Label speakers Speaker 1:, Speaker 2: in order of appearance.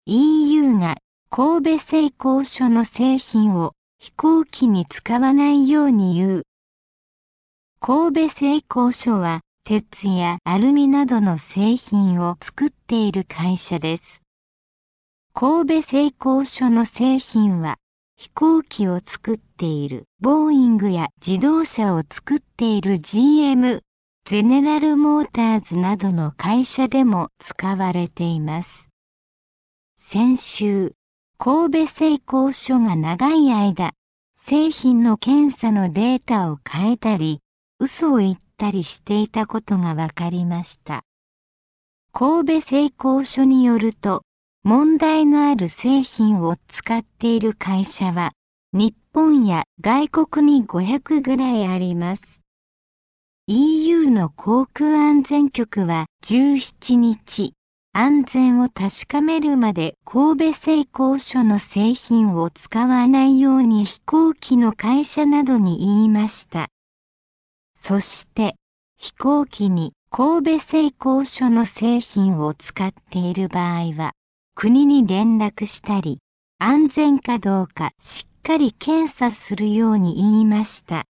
Speaker 1: EU が神戸製鋼所の製品を飛行機に使わないように言う。神戸製鋼所は鉄やアルミなどの製品を作っている会社です。神戸製鋼所の製品は飛行機を作っているボーイングや自動車を作っている GM、ゼネラルモーターズなどの会社でも使われています。先週、神戸製鋼所が長い間、製品の検査のデータを変えたり、嘘を言ったりしていたことが分かりました。神戸製鋼所によると、問題のある製品を使っている会社は、日本や外国に500ぐらいあります。EU の航空安全局は17日、安全を確かめるまで神戸製鋼所の製品を使わないように飛行機の会社などに言いました。そして、飛行機に神戸製鋼所の製品を使っている場合は、国に連絡したり、安全かどうかしっかり検査するように言いました。